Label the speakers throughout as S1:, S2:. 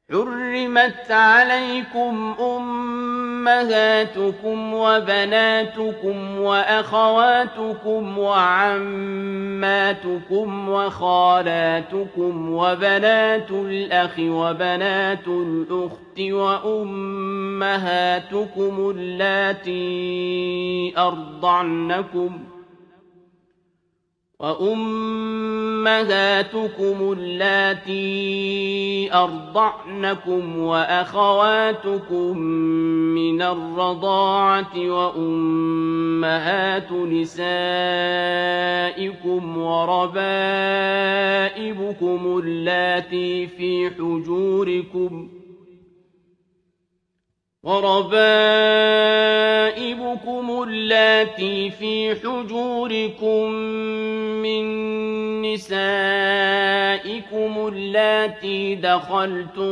S1: حرمت عليكم أمهاتكم وبناتكم وأخواتكم وعماتكم وخالاتكم وبنات الأخ وبنات الأخت وأمهاتكم اللاتي أرضعنكم وأخواتكم من الرضاعة وأمهات نسائكم وربائبكم اللاتي في حجوركم من نسائكم اللاتي دخلتم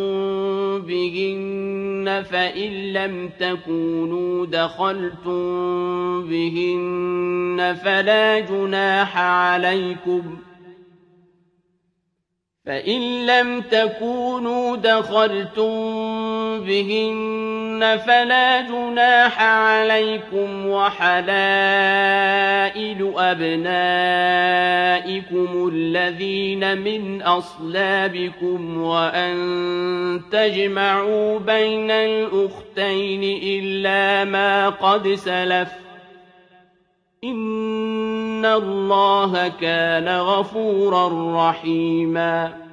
S1: بهن فإن لم تكونوا دخلتم بهن فلا جناح عليكم وحلائل أبنائكم الذين من أصلابكم وأن تجمعوا بين الأختين إلا ما قد سلف إن الله كان غفورا رحيما